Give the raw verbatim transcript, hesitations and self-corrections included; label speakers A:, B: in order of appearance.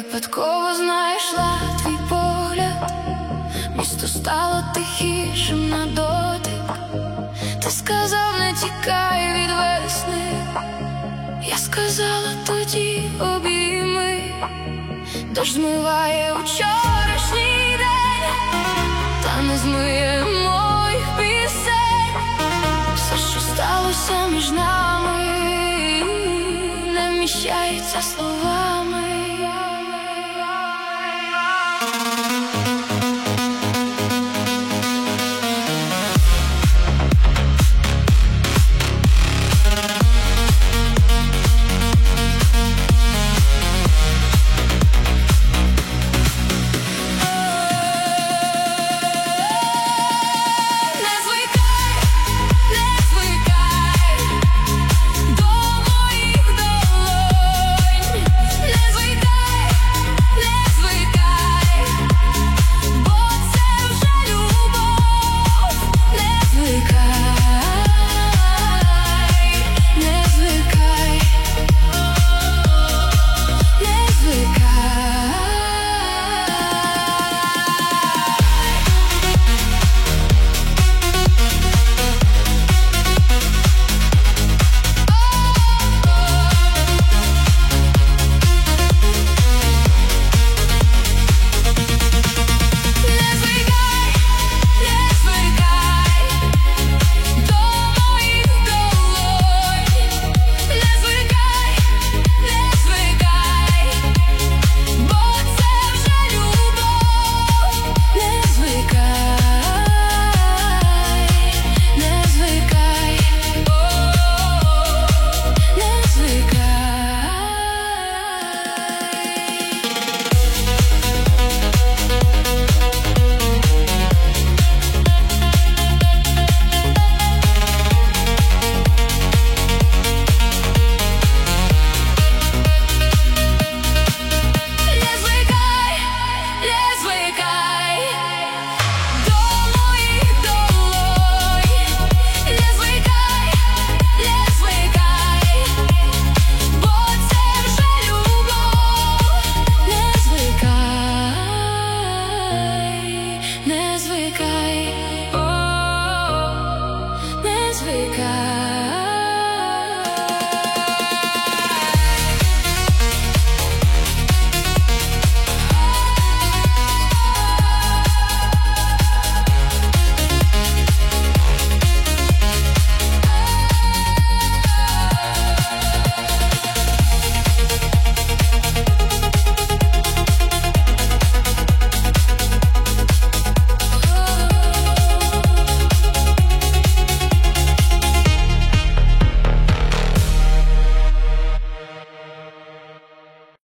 A: випадково знайшла твій погляд, місто стало тихішим на дотик. Ти сказав, не тікай від весни, я сказала тоді обійми. Дощ змиває вчорашній день, та не змиє моїх пісень. Все, що сталося між нами, не вміщається словами. Не звикай, о, не звикай.